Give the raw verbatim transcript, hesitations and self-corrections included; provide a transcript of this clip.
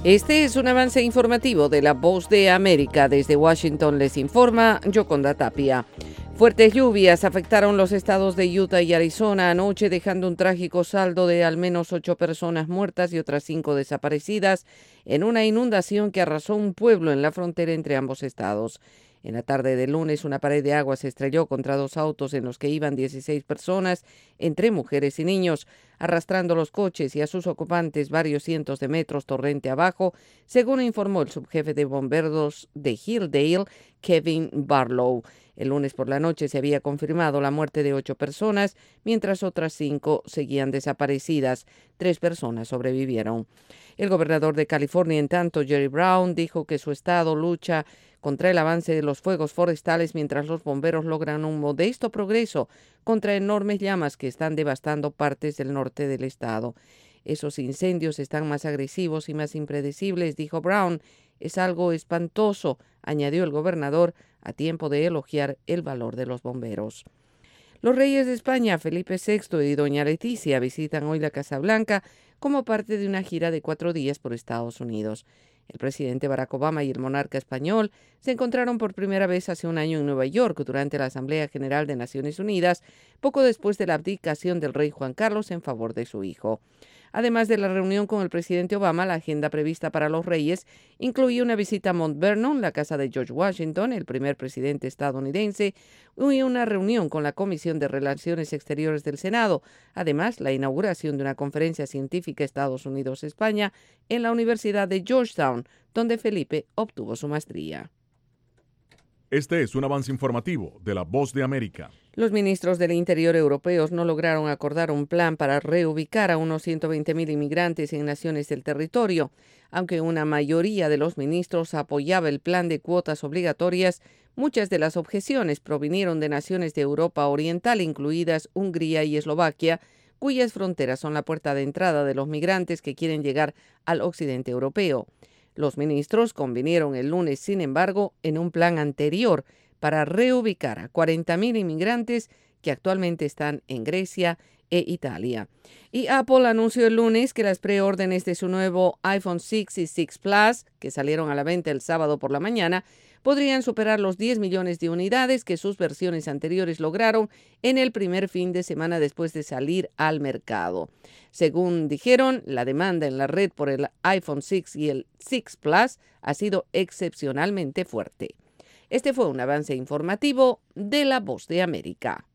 Este es un avance informativo de La Voz de América. Desde Washington les informa Yoconda Tapia. Fuertes lluvias afectaron los estados de Utah y Arizona anoche, dejando un trágico saldo de al menos ocho personas muertas y otras cinco desaparecidas en una inundación que arrasó un pueblo en la frontera entre ambos estados. En la tarde del lunes, una pared de agua se estrelló contra dos autos en los que iban dieciséis personas, entre mujeres y niños, arrastrando los coches y a sus ocupantes varios cientos de metros torrente abajo, según informó el subjefe de bomberos de Hilldale, Kevin Barlow. El lunes por la noche se había confirmado la muerte de ocho personas, mientras otras cinco seguían desaparecidas. Tres personas sobrevivieron. El gobernador de California, en tanto, Jerry Brown, dijo que su estado lucha contra el avance de los fuegos forestales mientras los bomberos logran un modesto progreso contra enormes llamas que están devastando partes del norte del estado. Esos incendios están más agresivos y más impredecibles, dijo Brown. Es algo espantoso, añadió el gobernador, a tiempo de elogiar el valor de los bomberos. Los reyes de España, Felipe sexto y doña Leticia, visitan hoy la Casa Blanca como parte de una gira de cuatro días por Estados Unidos. El presidente Barack Obama y el monarca español se encontraron por primera vez hace un año en Nueva York durante la Asamblea General de Naciones Unidas, poco después de la abdicación del rey Juan Carlos en favor de su hijo. Además de la reunión con el presidente Obama, la agenda prevista para los reyes incluye una visita a Mount Vernon, la casa de George Washington, el primer presidente estadounidense, y una reunión con la Comisión de Relaciones Exteriores del Senado. Además, la inauguración de una conferencia científica Estados Unidos-España en la Universidad de Georgetown, donde Felipe obtuvo su maestría. Este es un avance informativo de La Voz de América. Los ministros del Interior europeos no lograron acordar un plan para reubicar a unos ciento veinte mil inmigrantes en naciones del territorio. Aunque una mayoría de los ministros apoyaba el plan de cuotas obligatorias, muchas de las objeciones provinieron de naciones de Europa Oriental, incluidas Hungría y Eslovaquia, cuyas fronteras son la puerta de entrada de los migrantes que quieren llegar al occidente europeo. Los ministros convinieron el lunes, sin embargo, en un plan anterior para reubicar a cuarenta mil inmigrantes que actualmente están en Grecia e Italia. Y Apple anunció el lunes que las preórdenes de su nuevo iPhone seis y seis Plus, que salieron a la venta el sábado por la mañana, podrían superar los diez millones de unidades que sus versiones anteriores lograron en el primer fin de semana después de salir al mercado. Según dijeron, la demanda en la red por el iPhone seis y el seis Plus ha sido excepcionalmente fuerte. Este fue un avance informativo de La Voz de América.